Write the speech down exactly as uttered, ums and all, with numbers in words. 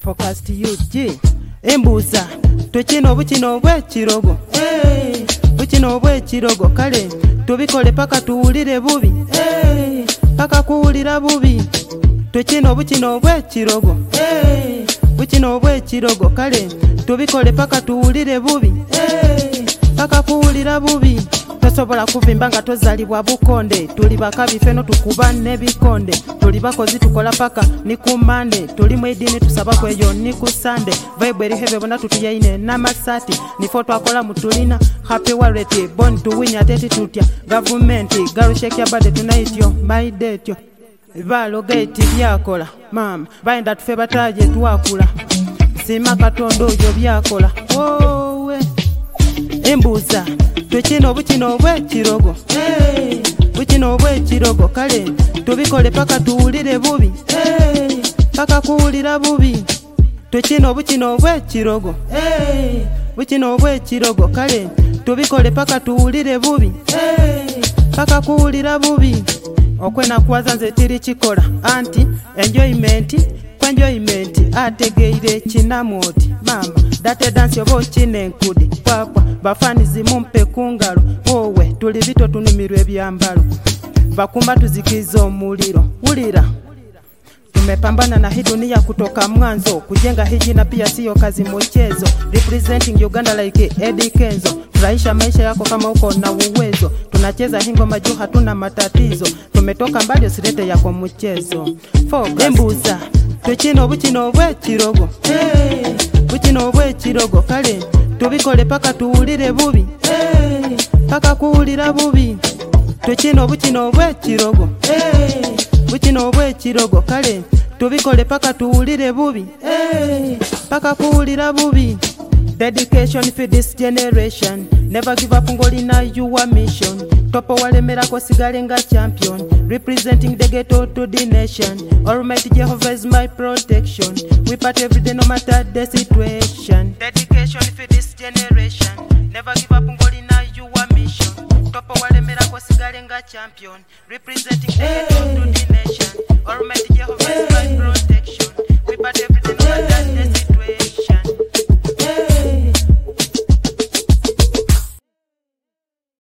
Focus to you G embuza tukino bukino bwekirogo eh bukino bwekirogo kale tubikole paka tuwulire bubi eh paka kuwulira bubi tukino bukino bwekirogo eh bukino bwekirogo kale tubikole paka tuwulire bubi eh paka kuwulira bubi tosobola kuvimba nga tozalibwa bukonde tuli bakabi feno tukuba nebikonde tuli bakozi tukola paka ni kumande tuli mwedini tusaba kweyo ni kusande vibe erihebe bona tutuyaine na masati ni foto akola mutulina happy wallet born to win ateti tutya government garu shake abade tonight yo my date yo balo gate byakola mama baenda tufe bataje tuwakula sima katondo yo byakola wowe embuza tukino bukino bwekirogo eh bukino bwekirogo kale tubikole paka tuwulire bubi eh paka kuwulira bubi tukino bukino bwekirogo eh bukino bwekirogo kale tubikole paka tuwulire bubi eh paka kuwulira bubi okwena kuwaza nze tiri kikola anti enjoyment enjoyment ategeire kinamoti mama date dance yobo chinenkudi papa bafani zimumpe kungalo wowe tuli bito tunumirwe byambalo bakumba tuzikizo muliro ulira tumepambana na hii dunia kutoka mwanzo kujenga hiji na pia sio kazi mchezo representing Uganda like Eddie Kenzo furahisha maisha yako kama uko na uwezo tunacheza hingo maju hatuna matatizo tumetoka mbali usilete yako mchezo focus embuza tukino bukino bwekirogo eh bukino bwekirogo kale tubikole paka tuwulire bubi eh paka kuwulira bubi tukino bukino bwekirogo eh bukino bwekirogo kale tubikole paka tuwulire bubi eh paka kuwulira bubi dedication for this generation never give up ngolina your mission topo walemera ko sigalenga champion representing the ghetto to the nation almighty Jehovah is my protection we part every day no matter the situation dedication for this generation never give up ngolina your mission topo walemera ko sigalenga champion representing the